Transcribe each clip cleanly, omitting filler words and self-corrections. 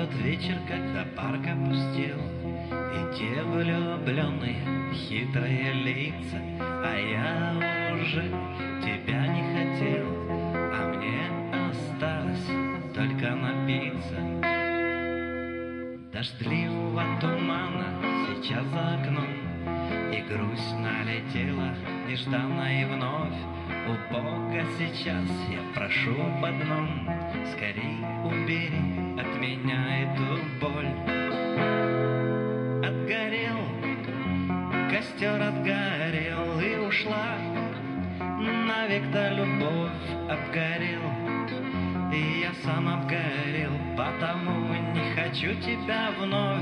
тот вечер, когда парк опустел, и те влюбленные хитрые лица, а я уже тебя не хотел, а мне осталось только напиться. Дождливого тумана сейчас за окном, и грусть налетела нежданно и вновь. У Бога сейчас я прошу об одном: скорей убери от меня эту боль. Отгорел, костер отгорел, и ушла навек-то любовь. Обгорел, и я сам обгорел, потому не хочу тебя вновь.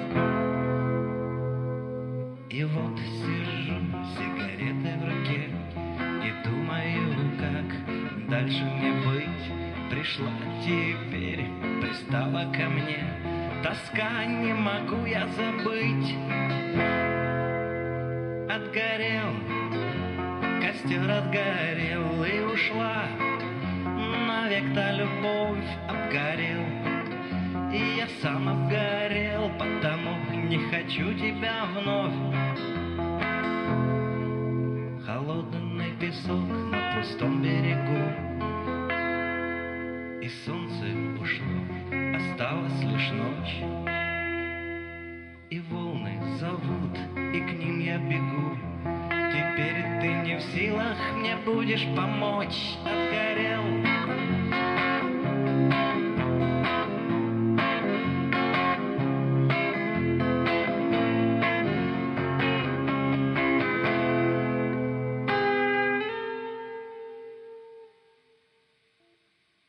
И вот сижу с сигаретой в руке и думаю, как дальше мне быть. Пришла теперь, пристала ко мне тоска, не могу я забыть. Отгорел, костер отгорел, и ушла навек-то любовь. Обгорел, и я сам обгорел, потому не хочу тебя вновь. Холодный песок на пустом берегу, и солнце ушло, осталась лишь ночь. И волны зовут, и к ним я бегу. Теперь ты не в силах мне будешь помочь. Отгорел,